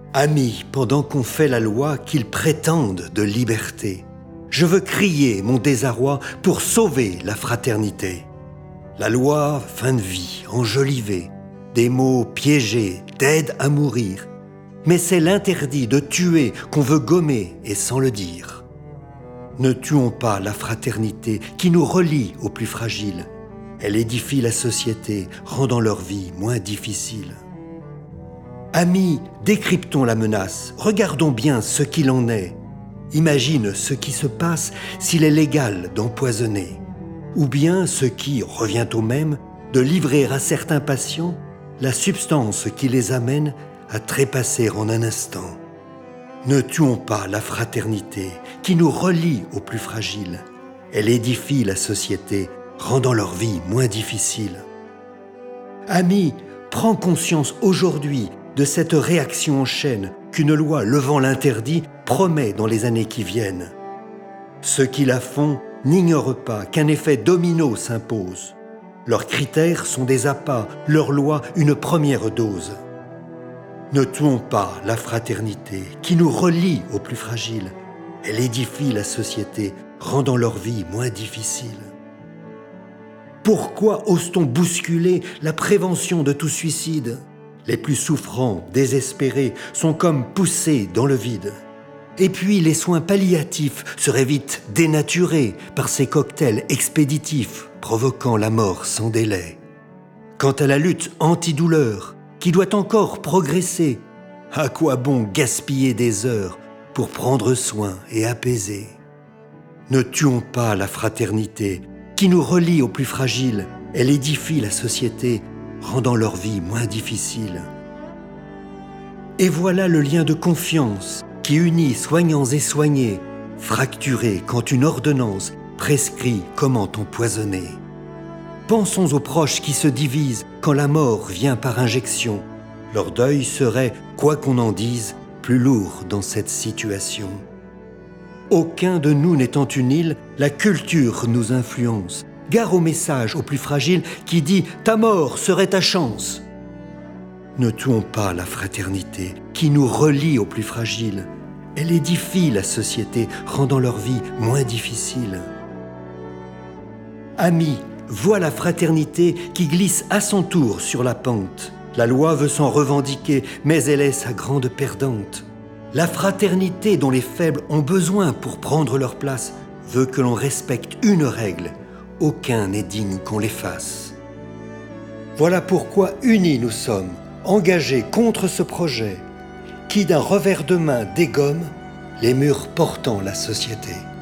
Amis, pendant qu'on fait la loi qu'ils prétendent de liberté, je veux crier mon désarroi pour sauver la fraternité. La loi, fin de vie, enjolivée, des mots piégés, d'aide à mourir, mais c'est l'interdit de tuer qu'on veut gommer et sans le dire. Ne tuons pas la fraternité qui nous relie aux plus fragiles. Elle édifie la société, rendant leur vie moins difficile. Amis, décryptons la menace, regardons bien ce qu'il en est. Imagine ce qui se passe s'il est légal d'empoisonner, ou bien ce qui, revient au même, de livrer à certains patients la substance qui les amène à trépasser en un instant. Ne tuons pas la fraternité qui nous relie aux plus fragiles. Elle édifie la société, rendant leur vie moins difficile. Amis, prends conscience aujourd'hui de cette réaction en chaîne qu'une loi levant l'interdit promet dans les années qui viennent. Ceux qui la font n'ignorent pas qu'un effet domino s'impose. Leurs critères sont des appâts, leurs lois une première dose. Ne tuons pas la fraternité qui nous relie aux plus fragiles. Elle édifie la société, rendant leur vie moins difficile. Pourquoi ose-t-on bousculer la prévention de tout suicide ? Les plus souffrants, désespérés, sont comme poussés dans le vide. Et puis les soins palliatifs seraient vite dénaturés par ces cocktails expéditifs provoquant la mort sans délai. Quant à la lutte antidouleur, qui doit encore progresser, à quoi bon gaspiller des heures pour prendre soin et apaiser ? Ne tuons pas la fraternité qui nous relie aux plus fragiles. Elle édifie la société, rendant leur vie moins difficile. Et voilà le lien de confiance qui unit soignants et soignés, fracturé quand une ordonnance prescrit comment empoisonner. Pensons aux proches qui se divisent quand la mort vient par injection. Leur deuil serait, quoi qu'on en dise, plus lourd dans cette situation. Aucun de nous n'étant une île, la culture nous influence. Gare au message aux plus fragiles qui dit « ta mort serait ta chance ». Ne tuons pas la fraternité qui nous relie aux plus fragiles. Elle édifie la société, rendant leur vie moins difficile. Amis, vois la fraternité qui glisse à son tour sur la pente. La loi veut s'en revendiquer, mais elle est sa grande perdante. La fraternité dont les faibles ont besoin pour prendre leur place veut que l'on respecte une règle. Aucun n'est digne qu'on l'efface. Voilà pourquoi unis nous sommes, engagés contre ce projet, qui d'un revers de main dégomme les murs portant la société.